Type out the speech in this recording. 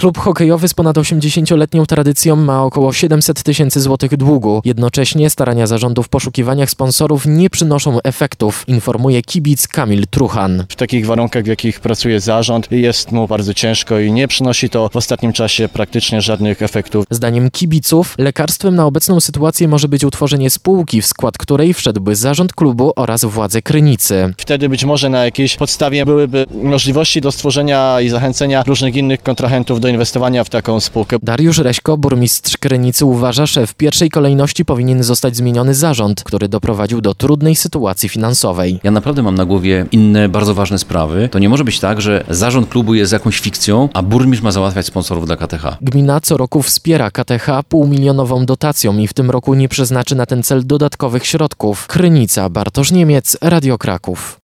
Klub hokejowy z ponad 80-letnią tradycją ma około 700 tysięcy złotych długu. Jednocześnie starania zarządu w poszukiwaniach sponsorów nie przynoszą efektów, informuje kibic Kamil Truchan. W takich warunkach, w jakich pracuje zarząd, jest mu bardzo ciężko i nie przynosi to w ostatnim czasie praktycznie żadnych efektów. Zdaniem kibiców lekarstwem na obecną sytuację może być utworzenie spółki, w skład której wszedłby zarząd klubu oraz władze Krynicy. Wtedy być może na jakiejś podstawie byłyby możliwości do stworzenia i zachęcenia różnych innych kontrahentów do inwestowania w taką spółkę. Dariusz Reśko, burmistrz Krynicy, uważa, że w pierwszej kolejności powinien zostać zmieniony zarząd, który doprowadził do trudnej sytuacji finansowej. Ja naprawdę mam na głowie inne bardzo ważne sprawy. To nie może być tak, że zarząd klubu jest jakąś fikcją, a burmistrz ma załatwiać sponsorów dla KTH. Gmina co roku wspiera KTH półmilionową dotacją i w tym roku nie przeznaczy na ten cel dodatkowych środków. Krynica, Bartosz Niemiec, Radio Kraków.